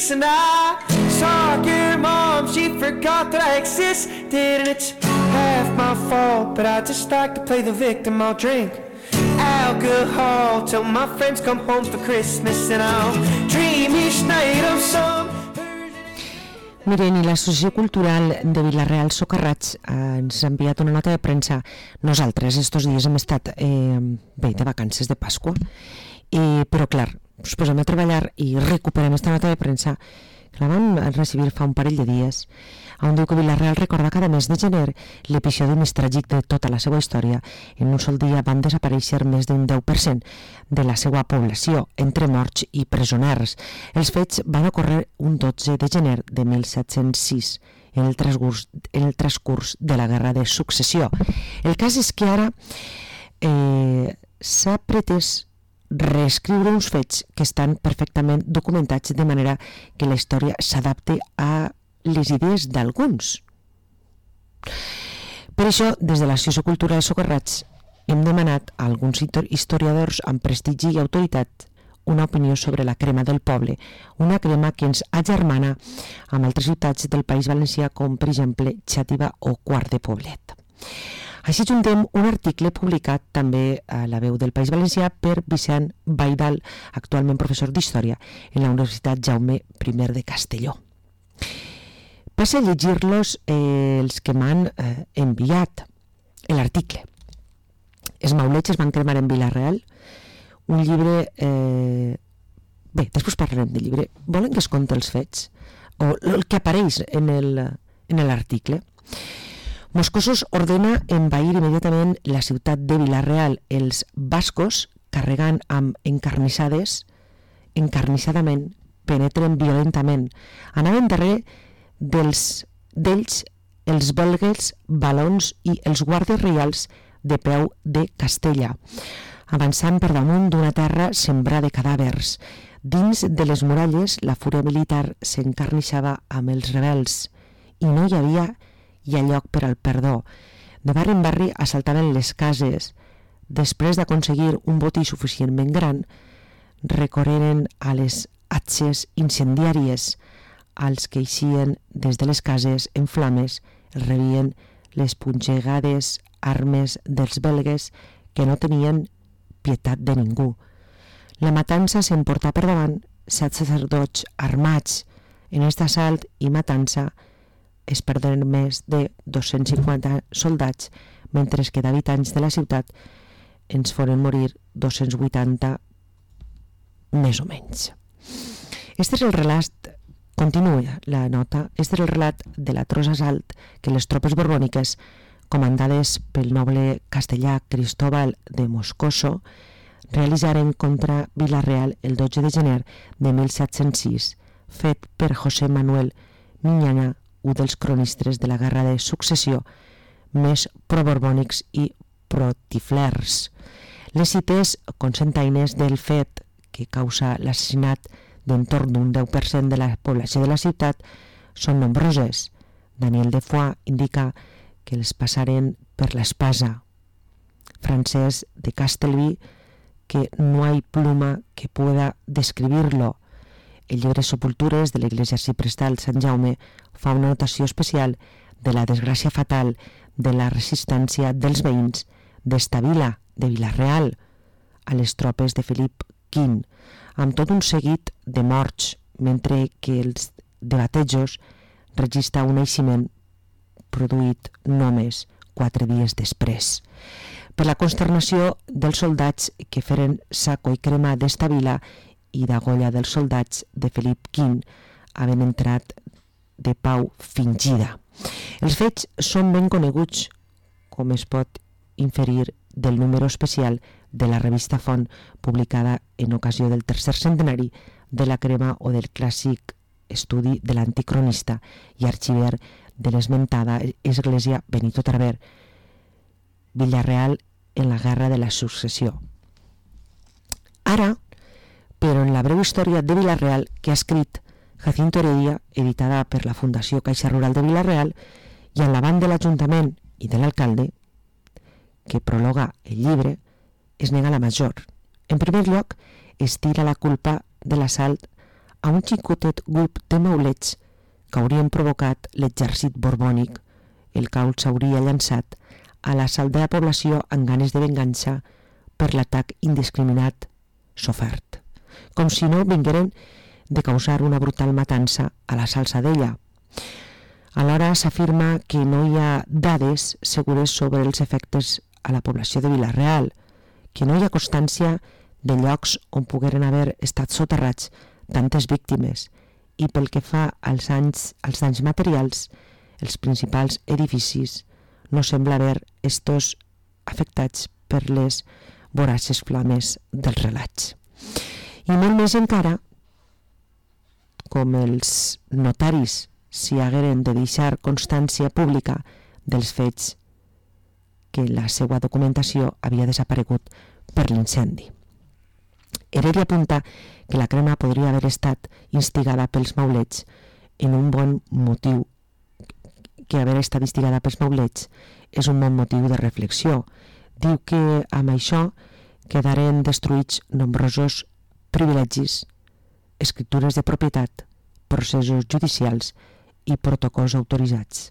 streets, and I saw your mom, she forgot that I existed, and it's half my fault, but I just like to play the victim. I'll drink alcohol till my friends come home for Christmas, and I'll dream each night of some. Miren, i l'Associació Cultural de Vila-real Socarrats ens ha enviat una nota de premsa. Nosaltres estos dies hem estat de vacances de Pasqua, però clar, ens posem a treballar i recuperem esta nota de premsa que la vam recibir fa un parell de dies, on diu que Vila-real recorda cada mes de gener l'episodi més tràgic de tota la seva història. En un sol dia van desaparèixer més d'un 10% de la seva població, entre morts i presoners. Els fets van ocórrer un 12 de gener de 1706, en el transcurs de la Guerra de Successió. El cas és que ara s'ha pretès reescriure uns fets que estan perfectament documentats de manera que la història s'adapte a les idees d'alguns. Per això, des de l'Associació Cultural Socarrats hem demanat a alguns historiadors amb prestigi i autoritat una opinió sobre la crema del poble, una crema que ens agermana amb altres ciutats del País Valencià com, per exemple, Xàtiva o Quart de Poblet. Així juntem un article publicat també a La Veu del País Valencià per Vicent Baidal, actualment professor d'Història en la Universitat Jaume I de Castelló. Passe a llegir-los els que m'han enviat l'article. Els maulets es van cremar en Vila-real, un llibre... després parlarem del llibre. Volen que es conti els fets? O el que apareix en l'article? Moscosos ordena envair immediatament la ciutat de Vila-real. Els bascos, carregant amb encarnissadament, penetren violentament. Anaven darrere d'ells els belgues, valons i els guàrdies reials de peu de Castella, avançant per damunt d'una terra sembrada de cadàvers. Dins de les muralles, la fúria militar s'encarnissava amb els rebels i no hi havia lloc per al perdó. De barri en barri assaltaven les cases. Després d'aconseguir un botí suficientment gran, recorreren a les atxes incendiàries. Els que eixien des de les cases en flames rebien les punxegades armes dels belgues que no tenien pietat de ningú. La matança s'emportà per davant 7 sacerdots armats. En aquest assalt i matança es perderen més de 250 soldats, mentre que d'habitants de la ciutat ens foren morir 280 més o menys. Este és el relat. Continua la nota. Este és el relat de l'atroç assalt que les tropes borbòniques, comandades pel noble castellà Cristóbal de Moscoso, realitzaren contra Vila-real el 12 de gener de 1706, fet per José Manuel Miñana, un dels cronistes de la Guerra de Successió més proborbònics i protiflers. Les cites consentaines del fet que causa l'assassinat d'entorn d'un 10% de la població de la ciutat són nombroses. Daniel Defoe indica que els passaren per l'espasa. Francesc de Castelví, que no hay pluma que pueda describirlo. El llibre Sepultures de l'Església Arxiprestal Sant Jaume fa una notació especial de la desgràcia fatal de la resistència dels veïns d'esta vila, de Vila-real, a les tropes de Felip V, amb tot un seguit de morts, mentre que els de batejos registra un naixement produït només 4 dies després. Per la consternació dels soldats que feren saco i crema d'esta vila i d'agolla dels soldats de Felip V, havent entrat de pau fingida. Els fets són ben coneguts, com es pot inferir del número especial de la revista Font, publicada en ocasió del 3è centenari de la crema o del clàssic estudi de l'anticronista i arxiver de l'esmentada església Benito Traver, Vila-real en la Guerra de la Successió. Ara, però en la breu història de Vila-real que ha escrit Jacinto Heredia, editada per la Fundació Caixa Rural de Vila-real, i en l'avant de l'Ajuntament i de l'alcalde, que prologa el llibre, es nega la major. En primer lloc, es tira la culpa de l'assalt a un xicotet grup de maulets que haurien provocat l'exèrcit borbònic, el qual s'hauria llançat a l'assalt de la població amb ganes de vengança per l'atac indiscriminat sofert, com si no vingueren de causar una brutal matança a la Salzadella. Alhora s'afirma que no hi ha dades segures sobre els efectes a la població de Vila-real, que no hi ha constància de llocs on pogueren haver estat soterrats tantes víctimes, i pel que fa als danys materials, els principals edificis no sembla haver estos afectats per les voraces flames dels relats. I molt més encara, com els notaris s'hi hagueren de deixar constància pública dels fets que la seva documentació havia desaparegut per l'incendi. Heredia apunta que la crema podria haver estat instigada pels maulets en un bon motiu, que haver estat instigada pels maulets és un bon motiu de reflexió. Diu que amb això quedaren destruïts nombrosos privilegis, escriptures de propietat, processos judicials i protocols autoritzats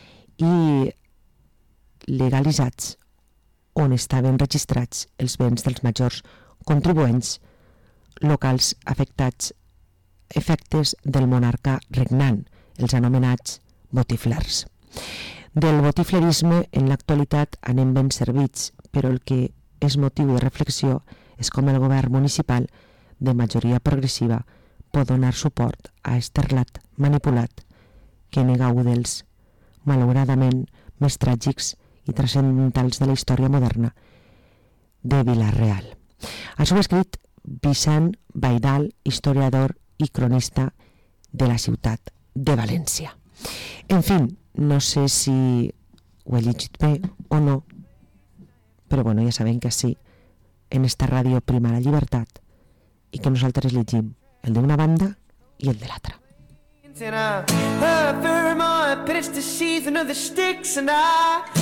i legalitzats on estaven registrats els béns dels majors contribuents locals afectats efectes del monarca regnant, els anomenats botiflers. Del botiflerisme en l'actualitat anem ben servits, però el que és motiu de reflexió és com el govern municipal de majoria progressiva pot donar suport a este relat manipulat que nega un dels, malauradament, més tràgics i transcendentals de la història moderna de Vila-real. Això ho ha escrit Vicent Baidal, historiador i cronista de la ciutat de València. En fi, no sé si ho he llegit bé o no, però bueno, ja sabem que sí, en esta ràdio prima la llibertat i que nosaltres llegim el d'una banda i el de l'altra. And I hover my pitch to season of the sticks, and I